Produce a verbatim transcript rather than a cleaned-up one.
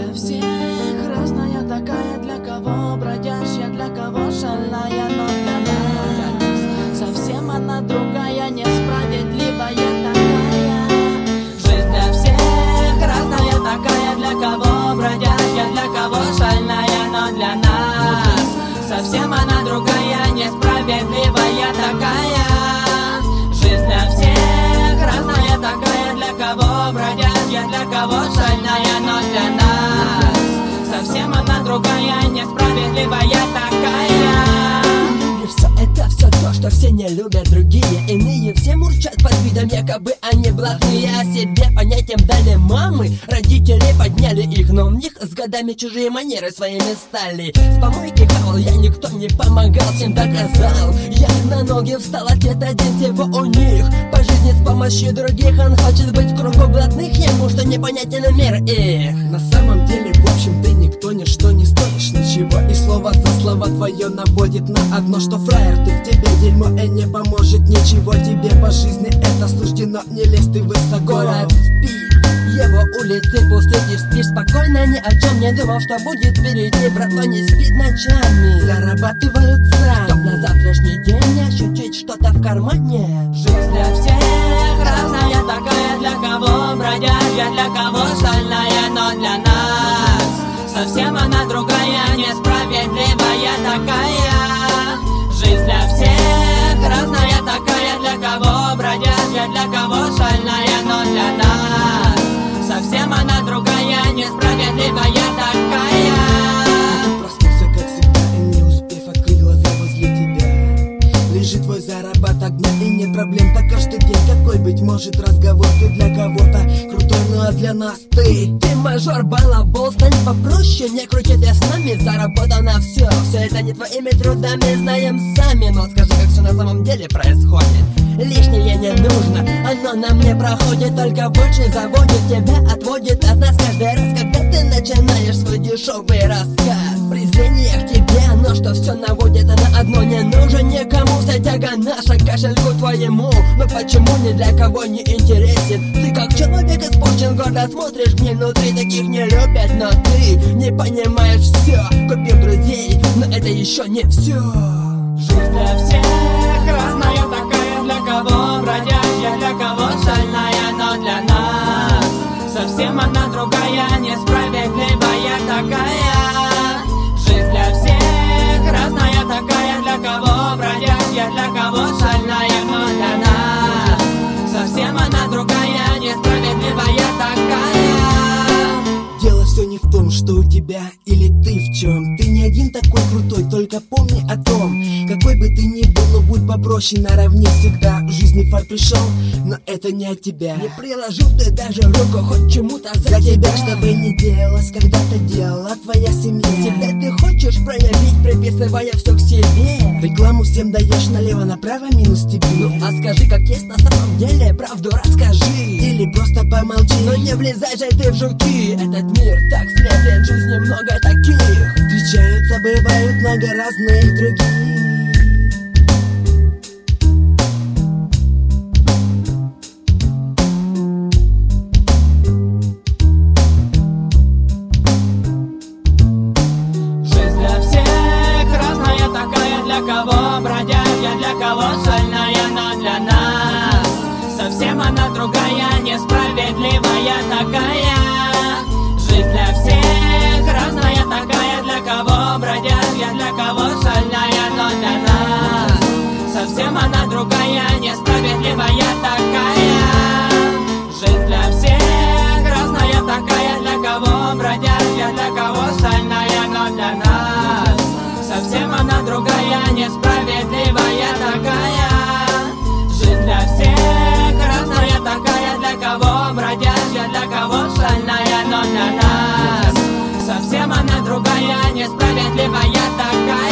для всех разная такая, для кого бродящая, для кого шальная, но для нас совсем она другая, несправедливая такая. Жизнь для всех разная такая, для кого бродящая, для кого шальная, но для нас совсем она другая, несправедливая такая. Жизнь для всех разная такая, для кого бродящая, для кого шальная, но для нас совсем она другая, несправедливая такая. Все это все то, что все не любят другие. Иные все мурчат под видом, якобы они блатные. О себе понятием дали мамы, родители подняли их, но в них с годами чужие манеры своими стали. С помойки хавал я, никто не помогал, всем доказал. Я на ноги встал, ответ один всего у них. По жизни с помощью других он хочет быть в кругу блатных, ему что непонятен мир их. На самом деле, в общем, ты никто, ничто не стоишь ничего. И слово за слово твое наводит на одно, что фраер ты, в тебе дерьмо и не поможет ничего. Тебе по жизни это суждено, не лезь ты высоко. Город спит, его улицы пусты, ты спишь спокойно, ни о чем не думал, что будет впереди. Братва не спит ночами, зарабатывают сами, чтоб на завтрашний день ощутить что-то в кармане. Жизнь для всех разная такая, для кого бродящая, для кого шальная, но для нас совсем она другая, несправедливая такая. Жизнь для всех разная такая, для кого бродящая, для кого шальная, но для нас совсем она другая, несправедливая такая. Проснулся, как всегда, и не успев открыть глаза, возле тебя лежит твой заработок дня, и нет проблем, так каждый день. Какой, быть может, разговор, ты для кого-то крутой, ну а для нас ты Ты мажор, балабол, стань попроще, не крути ты с нами, заработано все. Все это не твоими трудами, знаем сами, но скажи, как все на самом деле происходит. Лишнее не нужно, оно нам не проходит, только больше заводит тебя, отводит от нас каждый раз, когда ты начинаешь свой дешевый рассказ. Презрение к тебе, оно что все наводится на одно, не нужен никому, вся тяга наша к кошельку твоему. Но почему ни для кого не интересен? Ты как человек испорчен, гордо смотришь мне внутри, таких не любят, но ты не понимаешь все. Купил друзей, но это еще не все. Жизнь для всех разная такая, для кого бродящая, для кого шальная, но для нас совсем она другая, несправедливая такая. Жизнь для всех разная такая, для кого бродящая, для кого шальная, но для нас совсем она другая, несправедливая такая. Дело все не в том, что у тебя или ты в чем. Ты не один такой крутой, только помни о том, какой бы ты ни был, но будь попроще, наравне всегда. В жизни фар пришел, но это не от тебя. Не приложил ты даже руку хоть чему-то за, За тебя, тебя, чтобы не делалось, когда-то делала твоя семья. Себя ты хочешь проявить, приписывая все к себе. Рекламу всем даешь налево-направо, минус тебе. Ну а скажи, как есть на самом деле, правду расскажи. Или просто помолчи. Но не влезай же ты в жуки, этот мир так сплетен, жизни много таких. Встречаются, бывают много разных других. Жизнь для всех разная такая, для кого бродящая, для кого шальная, но для нас совсем она другая, несправедливая такая. Жизнь для всех разная такая, для кого бродящая, для кого шальная, но для нас совсем она другая, несправедливая такая. Жизнь для всех разная такая, для кого бродящая, для кого шальная, но для нас совсем она другая, несправедливая такая. Жизнь для всех разная такая, для кого бродящая, для кого шальная, но для нас совсем она другая, несправедливая такая.